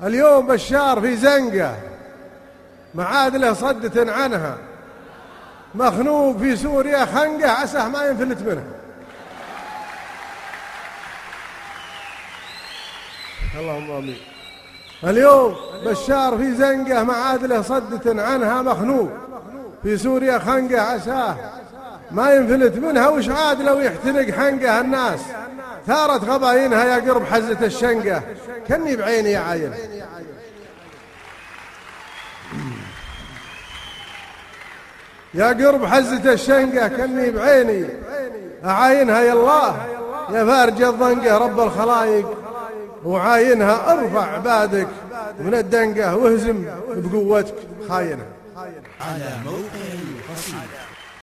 اليوم بشار في زنقة ما عاد له صدة عنها، مخنوق في سوريا خنقة عساه ما ينفلت منها. اللهم آمين. اليوم بشار في زنقة ما عاد له صدة عنها، مخنوق في سوريا خنقة عساه ما ينفلت منها. وش عاد لو يحترق حنقه الناس ثارت غباينها يا قرب حزة الشنقة، كني بعيني يا عاين. يا قرب حزة الشنقة كني بعيني أعاينها. يا الله يا فارج الضنقة رب الخلايق وعاينها، ارفع عبادك من الدنقة واهزم بقوتك خاينها. على موقع القصيدة.